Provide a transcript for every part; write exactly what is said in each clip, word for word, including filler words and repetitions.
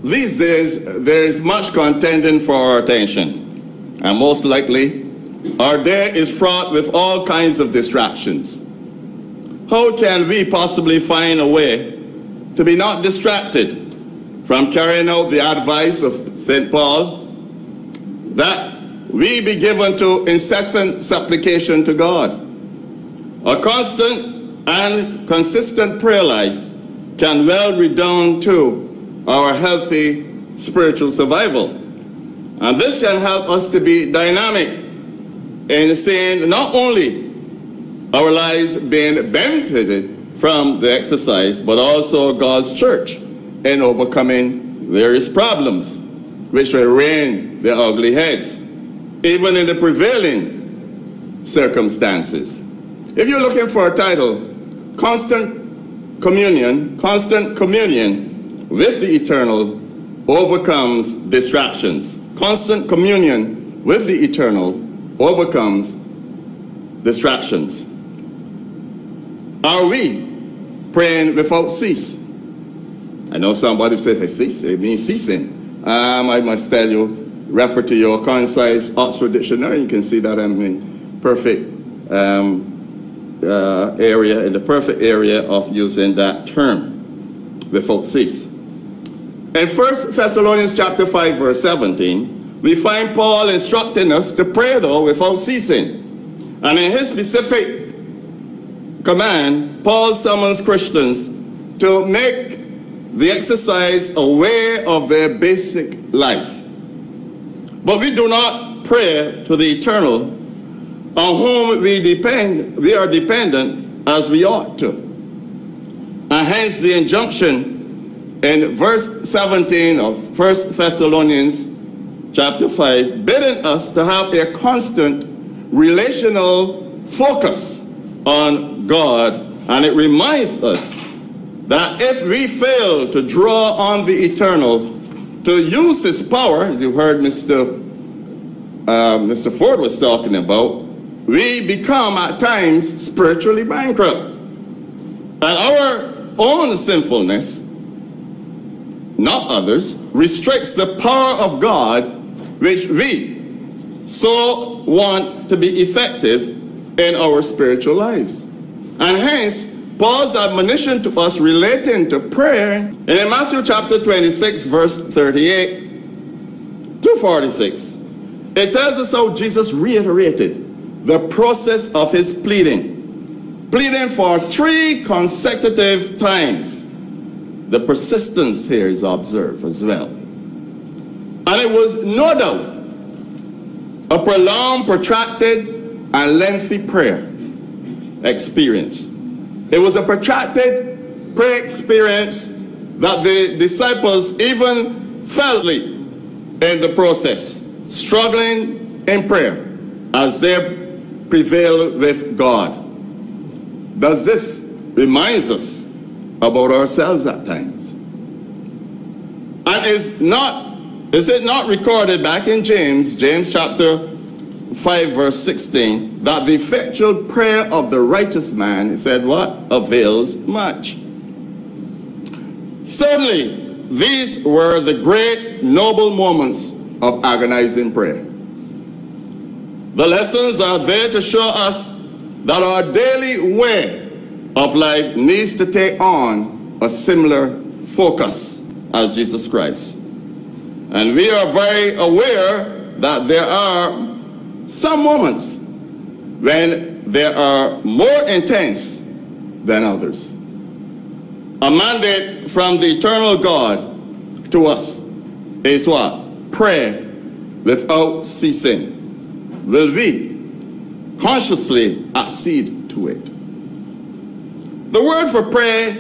these days there is much contending for our attention, and most likely our day is fraught with all kinds of distractions. How can we possibly find a way to be not distracted from carrying out the advice of Saint Paul that we be given to incessant supplication to God? A constant and consistent prayer life can well redound to our healthy spiritual survival. And this can help us to be dynamic in seeing not only our lives being benefited from the exercise, but also God's church in overcoming various problems which will rear their ugly heads, even in the prevailing circumstances. If you're looking for a title, Constant Communion, Constant Communion with the Eternal overcomes distractions. Constant communion with the Eternal overcomes distractions. Are we praying without cease? I know somebody says, hey, cease, it means ceasing. Um, I must tell you, refer to your concise Oxford Dictionary. You can see that I'm in perfect um, uh, area, in the perfect area of using that term, without cease. In First Thessalonians chapter five, verse seventeen, we find Paul instructing us to pray, though, without ceasing. And in his specific command, Paul summons Christians to make the exercise a way of their basic life. But we do not pray to the Eternal, on whom we depend, we are dependent as we ought to. And hence the injunction in verse seventeen of First Thessalonians chapter five, bidding us to have a constant relational focus on God. And it reminds us that if we fail to draw on the Eternal to use his power, as you heard Mister Uh, Mister Ford was talking about, we become at times spiritually bankrupt. And our own sinfulness, not others, restricts the power of God, which we so want to be effective in our spiritual lives. And hence, Paul's admonition to us relating to prayer, and in Matthew chapter twenty-six, verse thirty-eight to forty-six, it tells us how Jesus reiterated the process of his pleading, pleading for three consecutive times. The persistence here is observed as well. And it was no doubt a prolonged, protracted, and lengthy prayer experience. It was a protracted prayer experience that the disciples even felt in the process, struggling in prayer as they prevail with God. Does this remind us about ourselves at times? And is not is it not recorded back in James, James chapter five, verse sixteen, that the effectual prayer of the righteous man, it said what? Avails much. Certainly, these were the great noble moments of agonizing prayer. The lessons are there to show us that our daily way of life needs to take on a similar focus as Jesus Christ. And we are very aware that there are some moments when they are more intense than others. A mandate from the eternal God to us is what? Pray without ceasing. Will we consciously accede to it? The word for pray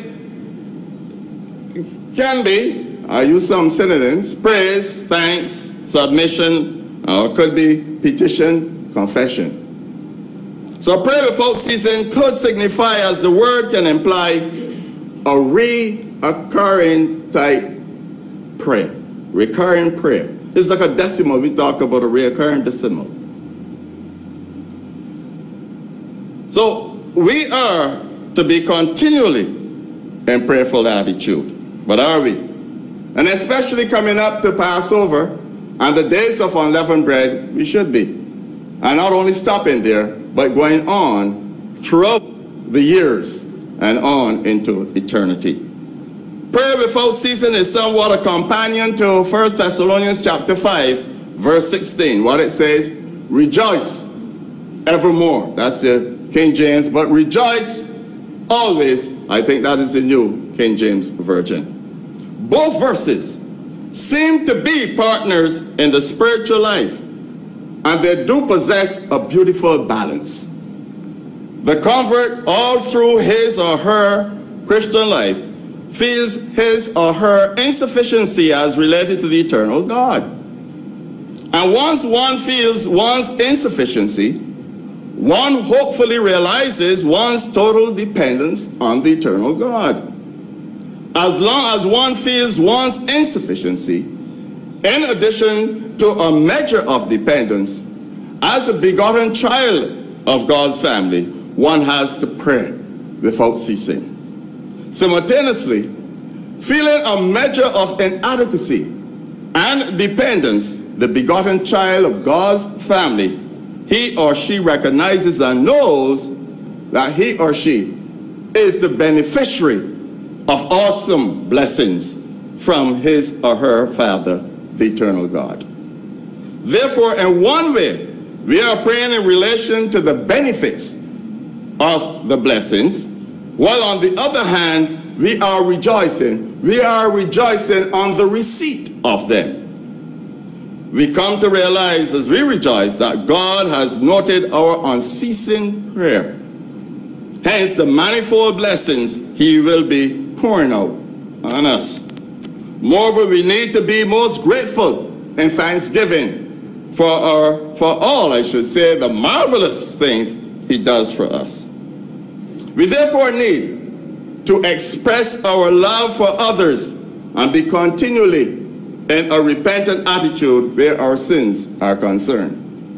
can be, I use some synonyms, praise, thanks, submission, or it could be petition, confession. So pray without ceasing could signify, as the word can imply, a recurring type prayer. Recurring prayer. It's like a decimal. We talk about a recurring decimal. So we are to be continually in prayerful attitude. But are we? And especially coming up to Passover and the days of unleavened bread, we should be. And not only stopping there, but going on throughout the years and on into eternity. Prayer without ceasing is somewhat a companion to First Thessalonians chapter five, verse sixteen, what it says, rejoice evermore. That's the King James, but rejoice always. I think that is the New King James Version. Both verses seem to be partners in the spiritual life, and they do possess a beautiful balance. The convert, all through his or her Christian life, feels his or her insufficiency as related to the eternal God. And once one feels one's insufficiency, one hopefully realizes one's total dependence on the eternal God. As long as one feels one's insufficiency, in addition to a measure of dependence, as a begotten child of God's family, one has to pray without ceasing. Simultaneously, feeling a measure of inadequacy and dependence, the begotten child of God's family, he or she recognizes and knows that he or she is the beneficiary of awesome blessings from his or her Father, the eternal God. Therefore, in one way, we are praying in relation to the benefits of the blessings, while on the other hand, we are rejoicing. We are rejoicing on the receipt of them. We come to realize as we rejoice that God has noted our unceasing prayer. Hence, the manifold blessings he will be pouring out on us. Moreover, we need to be most grateful in thanksgiving for our, for all, I should say, the marvelous things he does for us. We therefore need to express our love for others and be continually in a repentant attitude where our sins are concerned.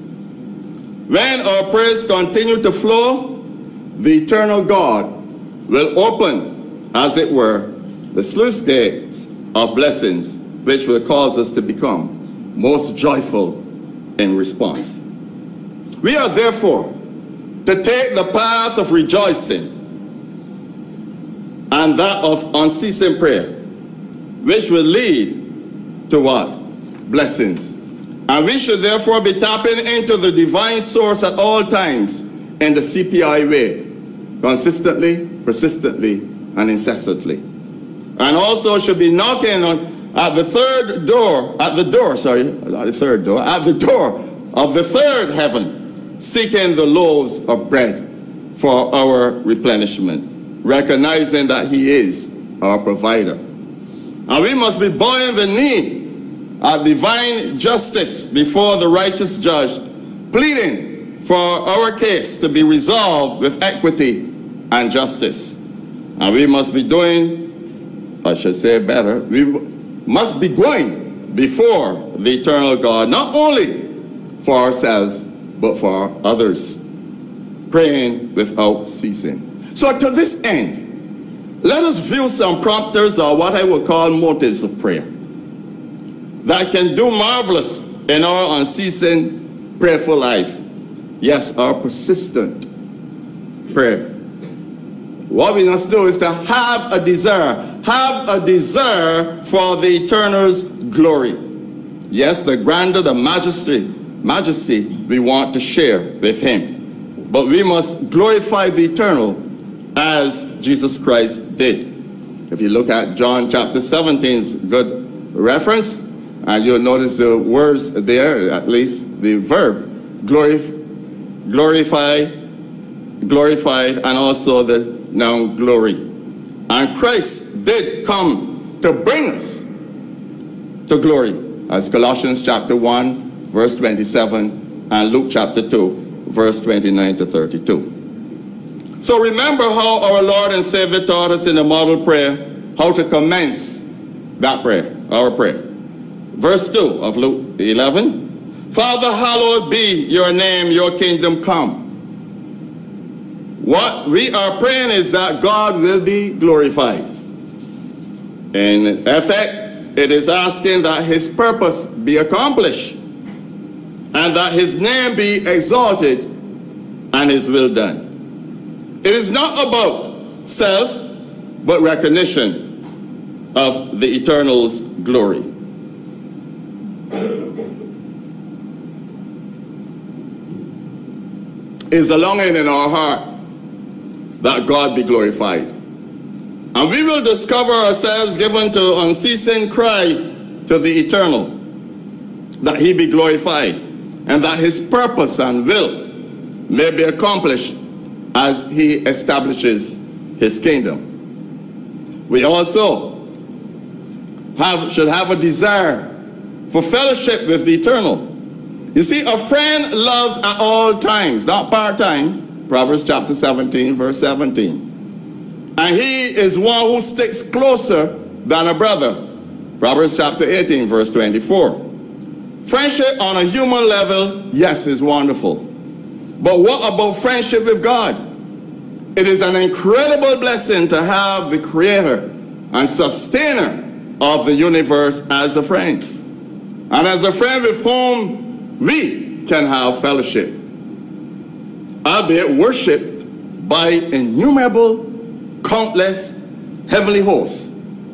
When our prayers continue to flow, the eternal God will open, as it were, the sluice gates of blessings, which will cause us to become most joyful in response. We are therefore to take the path of rejoicing and that of unceasing prayer, which will lead to what? Blessings. And we should therefore be tapping into the divine source at all times in the C P I way, consistently, persistently, and incessantly. And also should be knocking on at the third door, at the door, sorry, not the third door, at the door of the third heaven, seeking the loaves of bread for our replenishment, recognizing that he is our provider. And we must be bowing the knee at divine justice before the righteous judge, pleading for our case to be resolved with equity and justice. And we must be doing, I should say better, we must be going before the eternal God, not only for ourselves, but for others, praying without ceasing. So to this end, let us view some prompters, or what I would call motives of prayer, that can do marvelous in our unceasing prayerful life. Yes, our persistent prayer. What we must do is to have a desire, have a desire for the eternal's glory. Yes, the grandeur, the majesty, majesty we want to share with him. But we must glorify the eternal as Jesus Christ did. If you look at John chapter seventeen's good reference, and you'll notice the words there, at least the verb, glorif glorify, glorified, and also the noun glory. And Christ did come to bring us to glory, as Colossians chapter one, verse twenty-seven, and Luke chapter two, verse twenty-nine to thirty-two. So remember how our Lord and Savior taught us in the model prayer how to commence that prayer, our prayer. Verse two of Luke eleven, Father, hallowed be your name, your kingdom come. What we are praying is that God will be glorified. In effect, it is asking that his purpose be accomplished and that his name be exalted and his will done. It is not about self, but recognition of the Eternal's glory. It is a longing in our heart that God be glorified. And we will discover ourselves given to unceasing cry to the Eternal, that he be glorified, and that his purpose and will may be accomplished as he establishes his kingdom. We also have, should have a desire for fellowship with the Eternal. You see, a friend loves at all times, not part-time. Proverbs chapter seventeen, verse seventeen. And he is one who sticks closer than a brother. Proverbs chapter eighteen, verse twenty-four. Friendship on a human level, yes, is wonderful. But what about friendship with God? It is an incredible blessing to have the creator and sustainer of the universe as a friend. And as a friend with whom we can have fellowship, albeit worshipped by innumerable, countless heavenly hosts.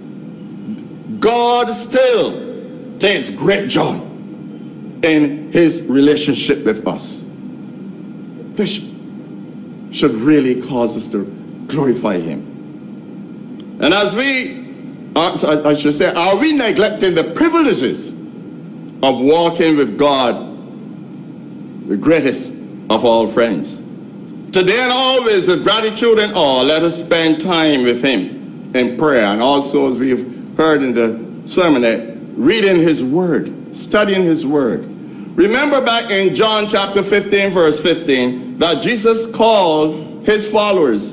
God still takes great joy in his relationship with us. This should really cause us to glorify him. And as we, I should say, are we neglecting the privileges of walking with God, the greatest of all friends? Today and always, with gratitude and awe, let us spend time with him in prayer. And also, as we've heard in the sermonette, reading his word, studying his word. Remember back in John chapter fifteen, verse fifteen, that Jesus called his followers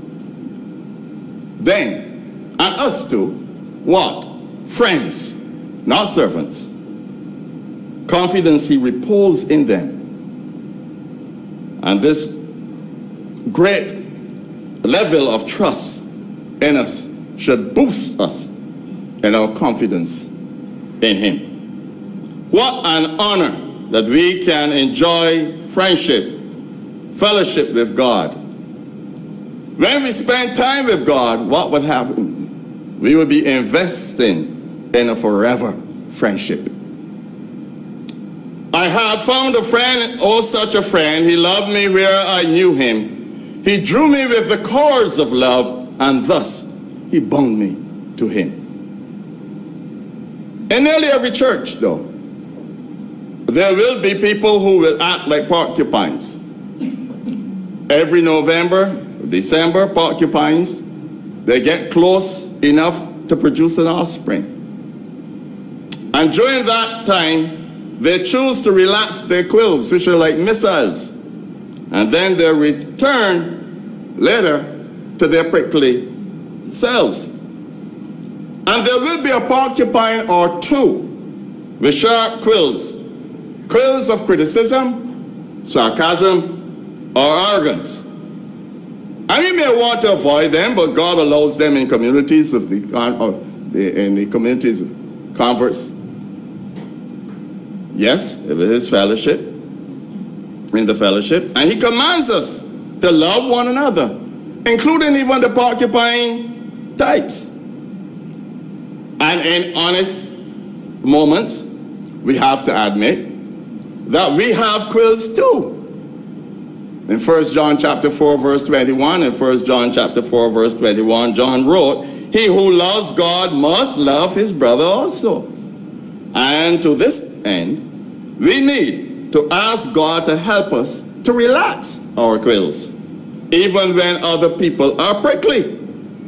then, and us too, what? Friends, not servants. Confidence he reposed in them. And this great level of trust in us should boost us in our confidence in him. What an honor that we can enjoy friendship, fellowship with God. When we spend time with God, what would happen? We would be investing in a forever friendship. I had found a friend, oh such a friend, he loved me where I knew him. He drew me with the cords of love, and thus he bound me to him. In nearly every church, though, there will be people who will act like porcupines. Every November, December, porcupines, they get close enough to produce an offspring. And during that time, they choose to relax their quills, which are like missiles, and then they return later to their prickly selves. And there will be a porcupine or two with sharp quills, quills of criticism, sarcasm, or arrogance. And we may want to avoid them, but God allows them in communities of the, of the in the communities of converts. Yes, it was his fellowship, in the fellowship. And he commands us to love one another, including even the porcupine types. And in honest moments, we have to admit that we have quills too. In First John chapter four, verse twenty-one, and First John chapter four, verse twenty-one, John wrote, "He who loves God must love his brother also." And to this end, we need to ask God to help us to relax our quills, even when other people are prickly.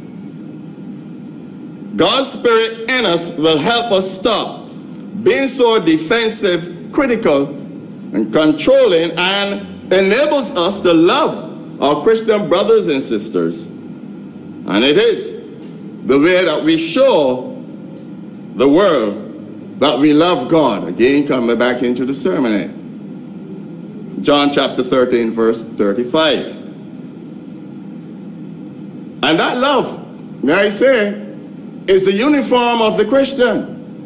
God's Spirit in us will help us stop being so defensive, critical, and controlling, and enables us to love our Christian brothers and sisters. And it is the way that we show the world that we love God. Again, coming back into the sermonette. John chapter thirteen, verse thirty-five. And that love, may I say, is the uniform of the Christian.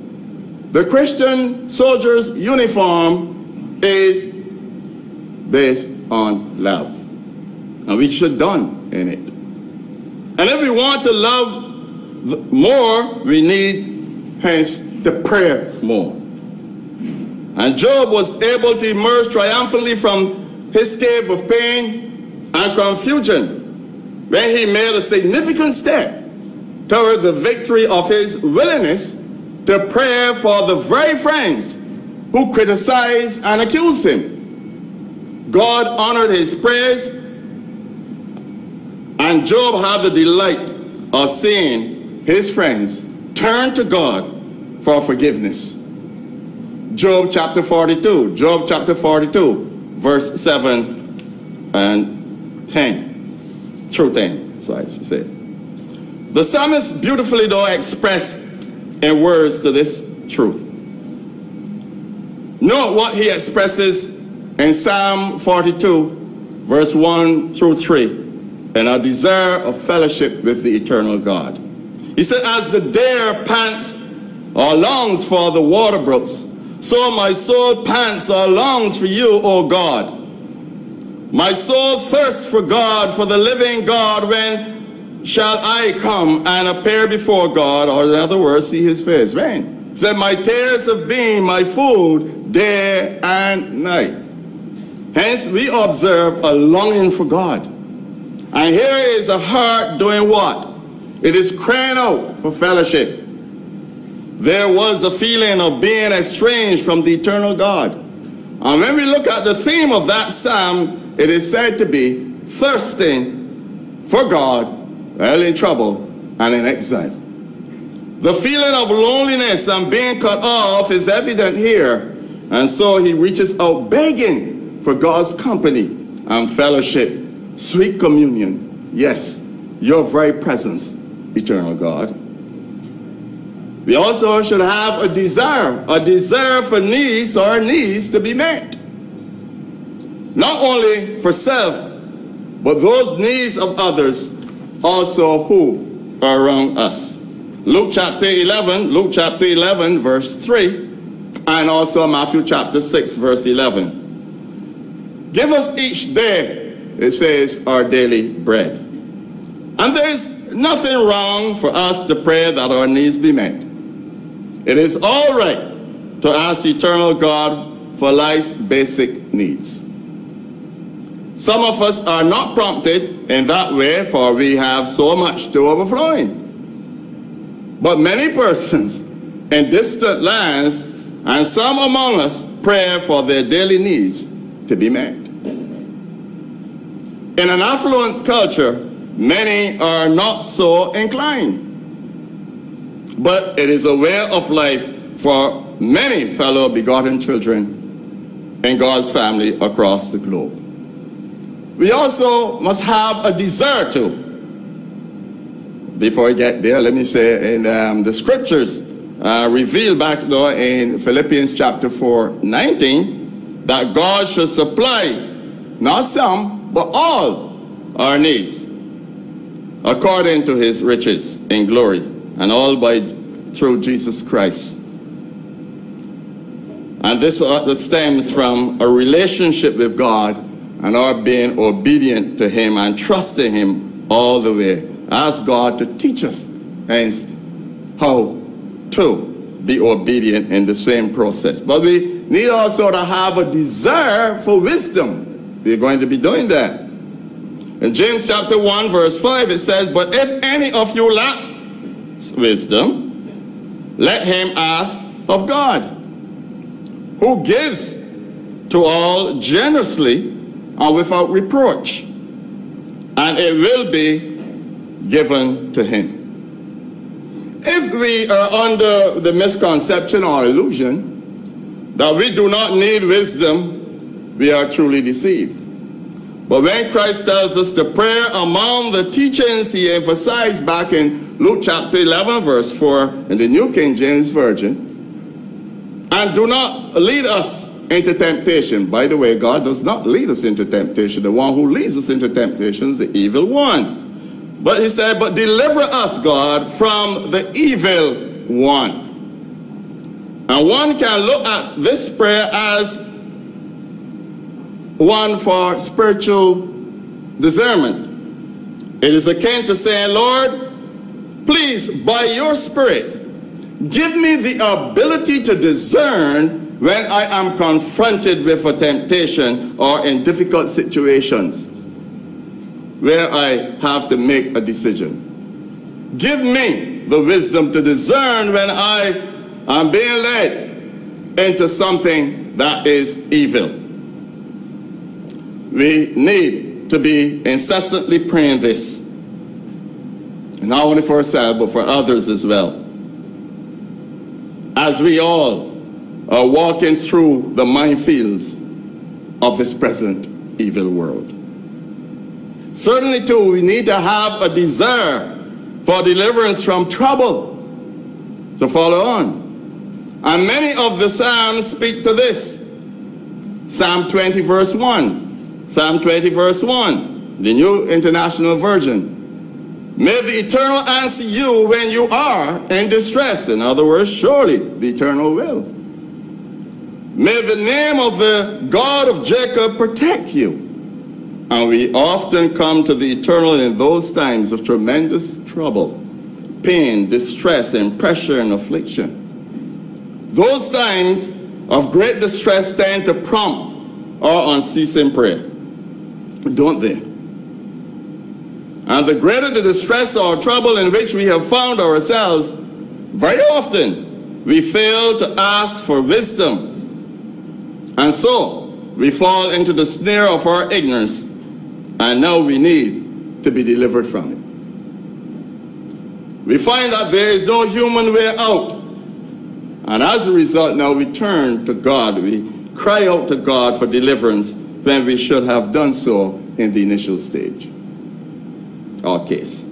The Christian soldier's uniform is based on love. And we should done in it. And if we want to love more, we need, hence, to pray more. And Job was able to emerge triumphantly from his cave of pain and confusion when he made a significant step toward the victory of his willingness to pray for the very friends who criticized and accused him. God honored his prayers, and Job had the delight of seeing his friends turn to God for forgiveness. Job chapter forty-two, Job chapter forty-two, verse seven and ten, through ten, so I should say. The psalmist beautifully, though, expressed in words to this truth. Note what he expresses in Psalm forty-two, verse one through three, and a desire of fellowship with the eternal God. He said, as the deer pants or longs for the water brooks, so my soul pants or longs for you, O God. My soul thirsts for God, for the living God. When shall I come and appear before God, or in other words, see his face? When? He said, my tears have been my food day and night. Hence, we observe a longing for God. And here is a heart doing what? It is crying out for fellowship. There was a feeling of being estranged from the eternal God. And when we look at the theme of that psalm, it is said to be thirsting for God while in trouble and in exile. The feeling of loneliness and being cut off is evident here. And so he reaches out begging for God's company and fellowship, sweet communion. Yes, your very presence, eternal God. We also should have a desire, a desire for needs or needs to be met. Not only for self, but those needs of others also who are around us. Luke chapter eleven, Luke chapter eleven, verse three, and also Matthew chapter six, verse eleven. Give us each day, it says, our daily bread. And there is nothing wrong for us to pray that our needs be met. It is all right to ask eternal God for life's basic needs. Some of us are not prompted in that way, for we have so much to overflowing. But many persons in distant lands, and some among us, pray for their daily needs to be met. In an affluent culture, many are not so inclined. But it is a way of life for many fellow begotten children in God's family across the globe. We also must have a desire to. Before I get there, let me say in um, the scriptures uh, revealed back though in Philippians chapter four, nineteen, that God should supply not some, but all our needs according to his riches in glory, and all by through Jesus Christ. And this uh, stems from a relationship with God and our being obedient to him and trusting him all the way. Ask God to teach us hence how to be obedient in the same process. But we need also to have a desire for wisdom. We're going to be doing that. In James chapter one, verse five, it says, but if any of you lack wisdom, let him ask of God, who gives to all generously and without reproach, and it will be given to him. If we are under the misconception or illusion that we do not need wisdom, we are truly deceived. But when Christ tells us to pray among the teachings he emphasized back in Luke chapter eleven, verse four, in the New King James Version, and do not lead us into temptation. By the way, God does not lead us into temptation. The one who leads us into temptation is the evil one. But he said, but deliver us, God, from the evil one. And one can look at this prayer as one for spiritual discernment. It is akin to saying, Lord, please, by your Spirit, give me the ability to discern when I am confronted with a temptation or in difficult situations where I have to make a decision. Give me the wisdom to discern when I am being led into something that is evil. We need to be incessantly praying this, not only for ourselves, but for others as well, as we all are walking through the minefields of this present evil world. Certainly, too, we need to have a desire for deliverance from trouble to follow on. And many of the Psalms speak to this. Psalm twenty, verse one. Psalm twenty, verse one, the New International Version. May the Eternal answer you when you are in distress. In other words, surely the Eternal will. May the name of the God of Jacob protect you. And we often come to the Eternal in those times of tremendous trouble, pain, distress, and pressure and affliction. Those times of great distress tend to prompt our unceasing prayer, don't they? And the greater the distress or trouble in which we have found ourselves, very often we fail to ask for wisdom. And so we fall into the snare of our ignorance, and now we need to be delivered from it. We find that there is no human way out. And as a result, now we turn to God. We cry out to God for deliverance when we should have done so in the initial stage. Our case.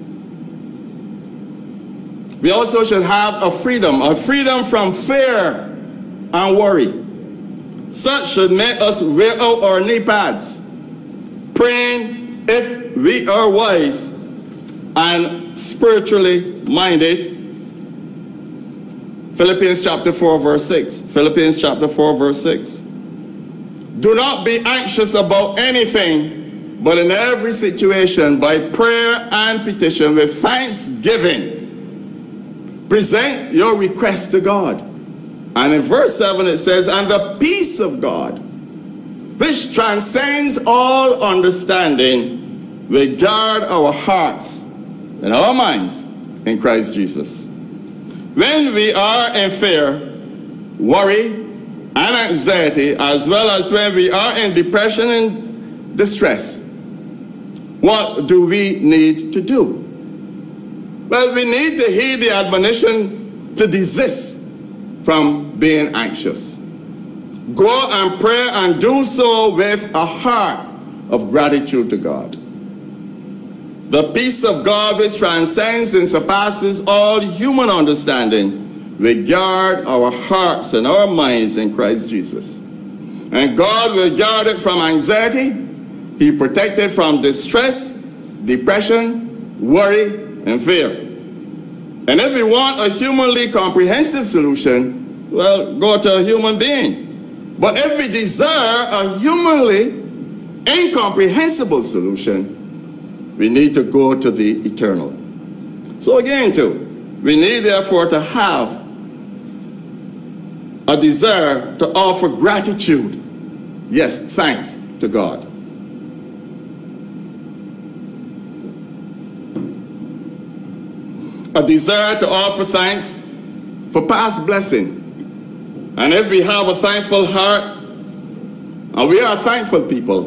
We also should have a freedom, a freedom from fear and worry. Such should make us wear out our knee pads, praying if we are wise and spiritually minded. Philippians chapter four, verse six. Philippians chapter four, verse six. Do not be anxious about anything, but in every situation, by prayer and petition, with thanksgiving, present your request to God. And in verse seven it says, and the peace of God, which transcends all understanding, will guard our hearts and our minds in Christ Jesus. When we are in fear, worry, and anxiety, as well as when we are in depression and distress, what do we need to do? Well, we need to heed the admonition to desist from being anxious. Go and pray and do so with a heart of gratitude to God. The peace of God, which transcends and surpasses all human understanding, will guard our hearts and our minds in Christ Jesus. And God will guard it from anxiety. He protected from distress, depression, worry, and fear. And if we want a humanly comprehensive solution, well, go to a human being. But if we desire a humanly incomprehensible solution, we need to go to the eternal. So again, too, we need therefore to have a desire to offer gratitude. Yes, thanks to God. A desire to offer thanks for past blessing. And if we have a thankful heart, and we are thankful people,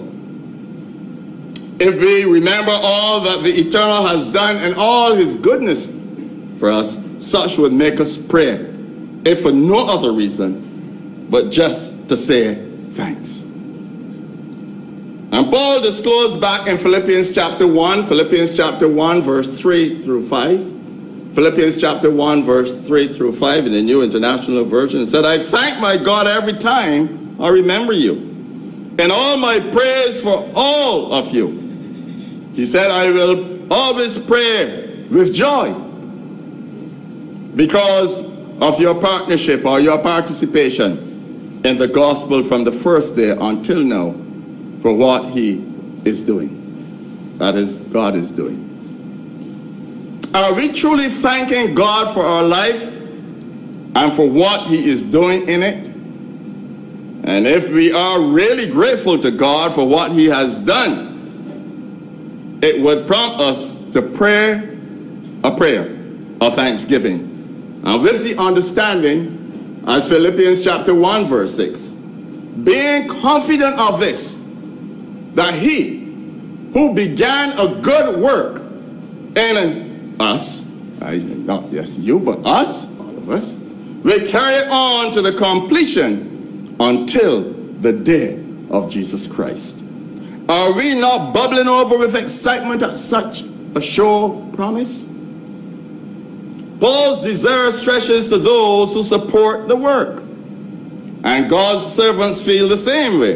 if we remember all that the Eternal has done and all his goodness for us, such would make us pray, if for no other reason, but just to say thanks. And Paul disclosed back in Philippians chapter one, Philippians chapter one, verse three through five, Philippians chapter one, verse three through five in the New International Version, it said, I thank my God every time I remember you, and all my prayers for all of you. He said, I will always pray with joy because of your partnership or your participation in the gospel from the first day until now for what he is doing. That is, God is doing. Are we truly thanking God for our life and for what he is doing in it? And if we are really grateful to God for what he has done, it would prompt us to pray a prayer of thanksgiving. And with the understanding, as Philippians chapter one verse six, being confident of this, that he who began a good work in us, I, not yes you, but us, all of us, will carry it on to the completion until the day of Jesus Christ. Are we not bubbling over with excitement at such a sure promise? Paul's desire stretches to those who support the work, and God's servants feel the same way.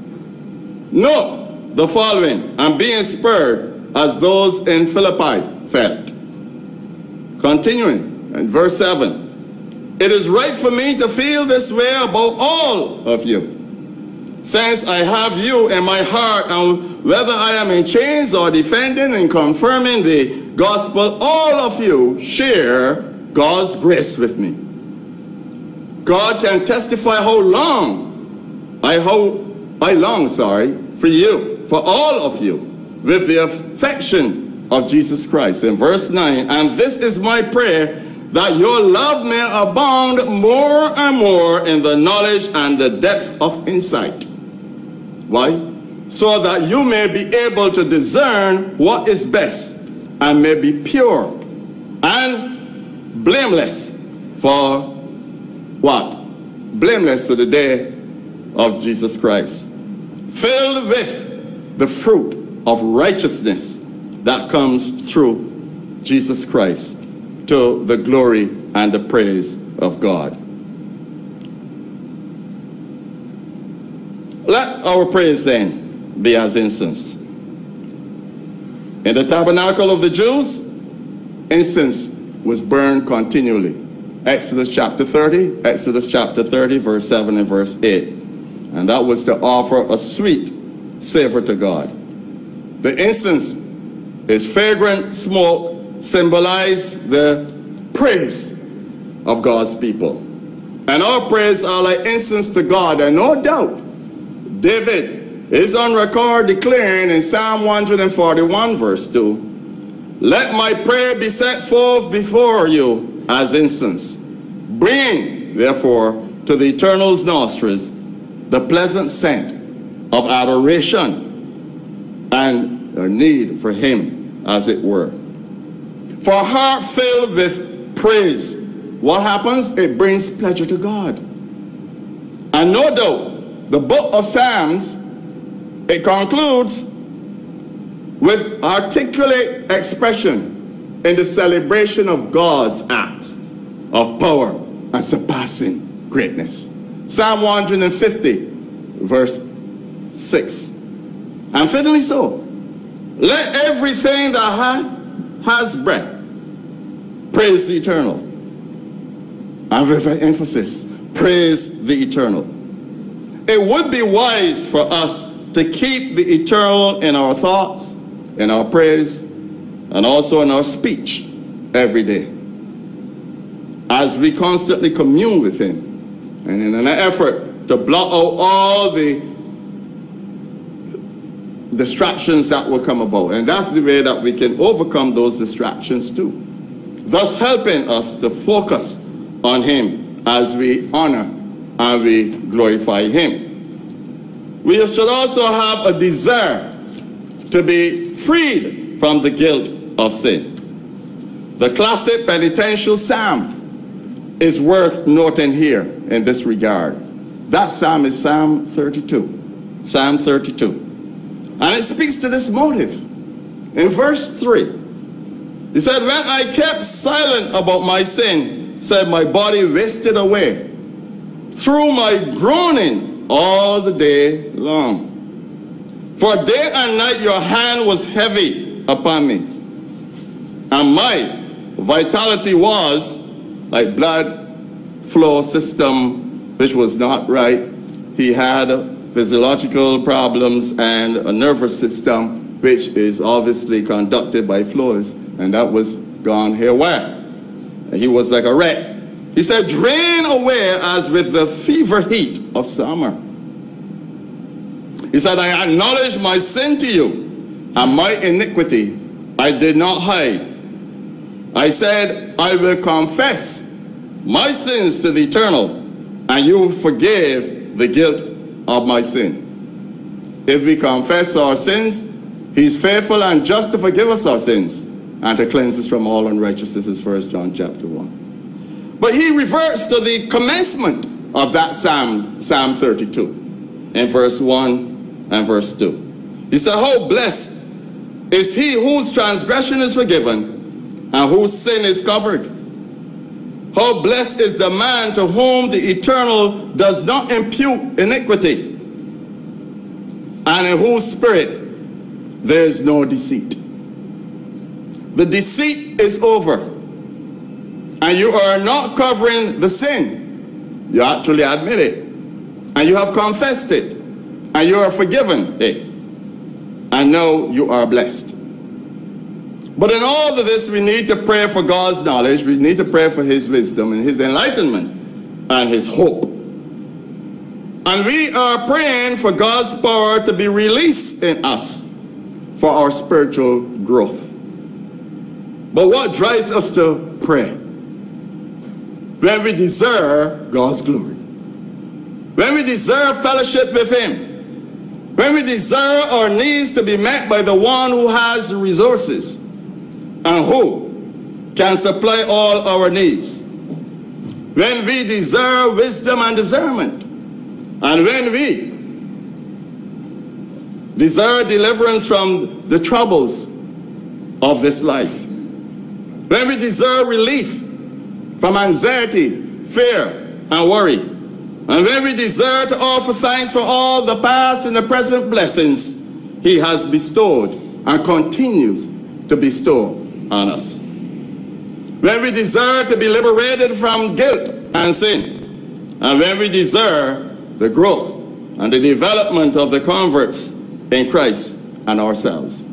Note the following, and be inspired as those in Philippi felt. Continuing in verse seven, it is right for me to feel this way about all of you, since I have you in my heart, and whether I am in chains or defending and confirming the gospel, all of you share God's grace with me. God can testify how long I hope I long, sorry, for you, for all of you, with the affection of Jesus Christ. In verse nine, and this is my prayer, that your love may abound more and more in the knowledge and the depth of insight. Why? So that you may be able to discern what is best, and may be pure and blameless for what? Blameless to the day of Jesus Christ, filled with the fruit of righteousness that comes through Jesus Christ, to the glory and the praise of God. Let our praise then be as incense. In the tabernacle of the Jews, incense was burned continually. Exodus chapter thirty, Exodus chapter thirty, verse seven and verse eight. And that was to offer a sweet savor to God. The incense, its fragrant smoke, symbolized the praise of God's people. And our praise are like incense to God. And no doubt, David is on record declaring in Psalm one forty-one verse two, let my prayer be set forth before you as incense. Bring, therefore, to the Eternal's nostrils the pleasant scent of adoration and a need for him, as it were. For a heart filled with praise, what happens? It brings pleasure to God. And no doubt, the book of Psalms, it concludes with articulate expression in the celebration of God's acts of power and surpassing greatness. Psalm one fifty, verse six. And fittingly so, let everything that ha has breath praise the Eternal. And with emphasis, praise the Eternal. It would be wise for us to keep the Eternal in our thoughts, in our praise, and also in our speech every day, as we constantly commune with him, and in an effort to block out all the distractions that will come about. And that's the way that we can overcome those distractions too, thus helping us to focus on him as we honor and we glorify him. We should also have a desire to be freed from the guilt of sin. The classic penitential psalm is worth noting here in this regard. That psalm is Psalm thirty-two. Psalm thirty-two. And it speaks to this motive. In verse three, he said, when I kept silent about my sin, said my body wasted away through my groaning all the day long. For day and night your hand was heavy upon me, and my vitality was like blood flow system which was not right. He had physiological problems and a nervous system which is obviously conducted by flows, and that was gone haywire. He was like a wreck. He said, drain away as with the fever heat of summer. He said, I acknowledge my sin to you, and my iniquity I did not hide. I said, I will confess my sins to the Eternal, and you will forgive the guilt of my sin. If we confess our sins, he's faithful and just to forgive us our sins and to cleanse us from all unrighteousness, is First John chapter one. But he reverts to the commencement of that Psalm, Psalm thirty-two, in verse one and verse two. He said, how blessed is he whose transgression is forgiven and whose sin is covered. How blessed is the man to whom the Eternal does not impute iniquity, and in whose spirit there is no deceit. The deceit is over, and you are not covering the sin. You actually admit it, and you have confessed it, and you are forgiven it, and now you are blessed. But in all of this, we need to pray for God's knowledge. We need to pray for his wisdom and his enlightenment and his hope. And we are praying for God's power to be released in us for our spiritual growth. But what drives us to pray? When we desire God's glory. When we desire fellowship with him. When we desire our needs to be met by the one who has the resources and who can supply all our needs. When we desire wisdom and discernment. And when we desire deliverance from the troubles of this life. When we desire relief from anxiety, fear, and worry. And when we desire to offer thanks for all the past and the present blessings he has bestowed and continues to bestow on us. When we desire to be liberated from guilt and sin. And when we desire the growth and the development of the converts in Christ and ourselves.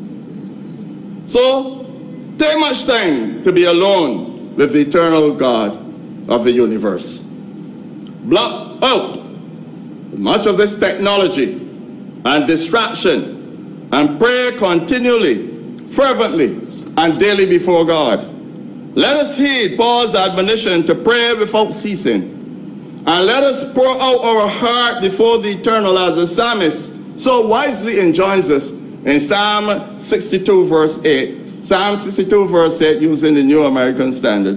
So, take much time to be alone with the eternal God of the universe. Block out much of this technology and distraction and pray continually, fervently, and daily before God. Let us heed Paul's admonition to pray without ceasing. And let us pour out our heart before the Eternal, as the psalmist so wisely enjoins us in Psalm sixty-two verse eight. Psalm sixty-two verse eight, using the New American Standard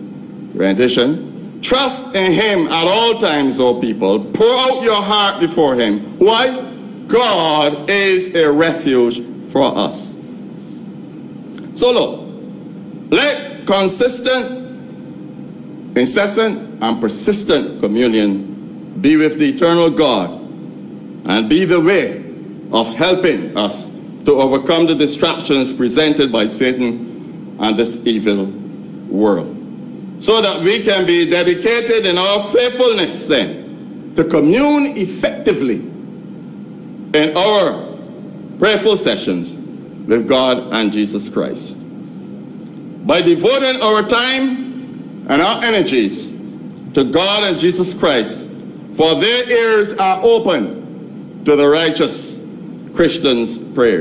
rendition. Trust in him at all times, O people. Pour out your heart before him. Why? God is a refuge for us. So look, let consistent, incessant, and persistent communion be with the eternal God and be the way of helping us to overcome the distractions presented by Satan and this evil world, so that we can be dedicated in our faithfulness then to commune effectively in our prayerful sessions with God and Jesus Christ. By devoting our time and our energies to God and Jesus Christ, for their ears are open to the righteous Christian's prayer.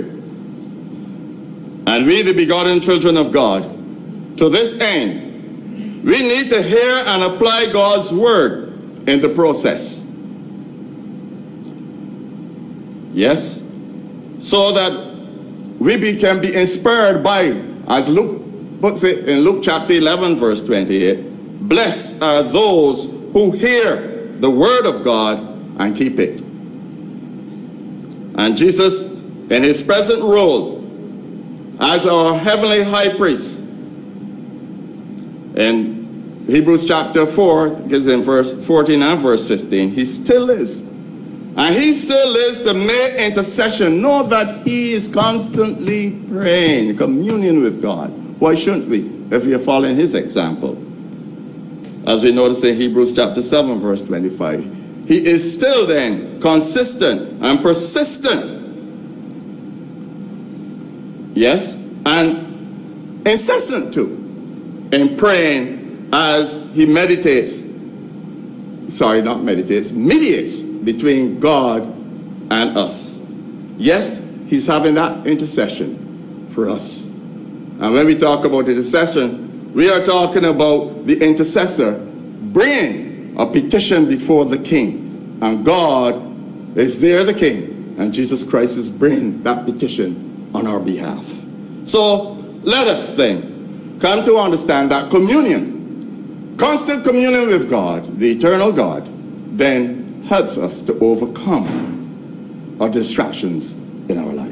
And we, the begotten children of God, to this end, we need to hear and apply God's word in the process. Yes, so that we be, can be inspired by, as Luke puts it in Luke chapter eleven verse twenty-eight, blessed are those who hear the word of God and keep it. And Jesus, in his present role as our heavenly high priest, in Hebrews chapter four, because in verse fourteen and verse fifteen, he still lives. And he still lives to make intercession. Know that he is constantly praying, communion with God. Why shouldn't we, if we are following his example? as we notice in Hebrews chapter seven, verse twenty-five. He is still then consistent and persistent. Yes, and incessant too, in praying as he meditates, sorry, not meditates, mediates between God and us. Yes, he's having that intercession for us. And when we talk about intercession, we are talking about the intercessor bringing a petition before the king. And God is there, the king, and Jesus Christ is bringing that petition on our behalf. So let us then come to understand that communion, constant communion with God, the eternal God, then helps us to overcome our distractions in our life.